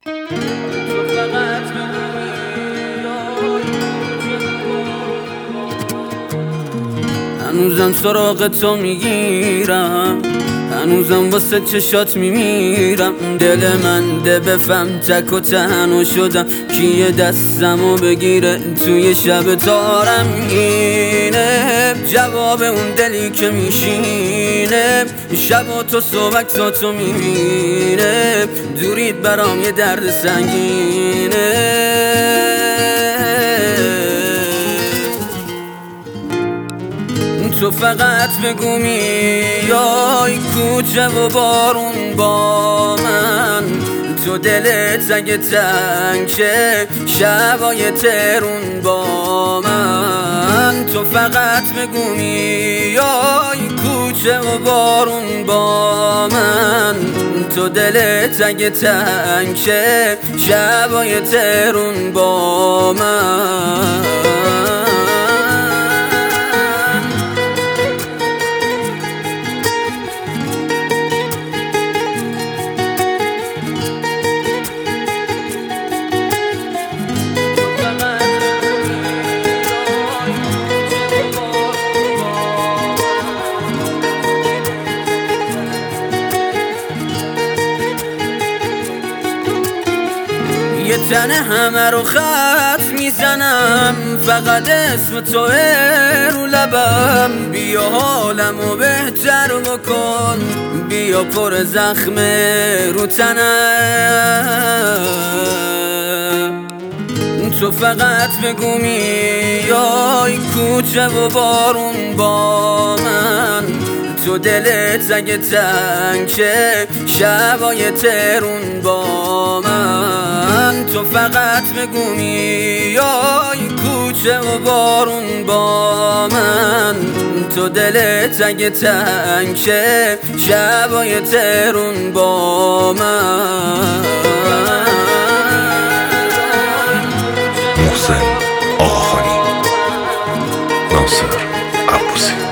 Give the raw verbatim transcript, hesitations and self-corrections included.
هنوزم سراغ تو میگیرم، هنوزم واسه چشات میمیرم. دل من ده بفهم تک و تنها شدم، کیه دستمو بگیره توی شب تارم اینه. جواب اون دلی که میشینه، شب و تو صبح تو میبینه. دورید برام یه درد سنگینه. تو فقط بگو میای کوچه و بارون با من. تو دلت اگه تنگه شبای ترون با من. تو فقط بگو میای کوچه و بارون با من. تو دلت اگه تنگه شبای ترون با من. یه تنه همه رو خط میزنم، فقط اسم توه رو لبم. بیا حالمو بهتر بکن، بیا پر زخم رو تنم. تو فقط بگو میای کوچه و بارون با من. تو دلت اگه تنگه شبای ترون با من. تو فقط بگو میای کوچه و بارون با من. تو دلت اگه تنگه شبای ترون با من. محسن آقاخانی، ناصر عبوسی.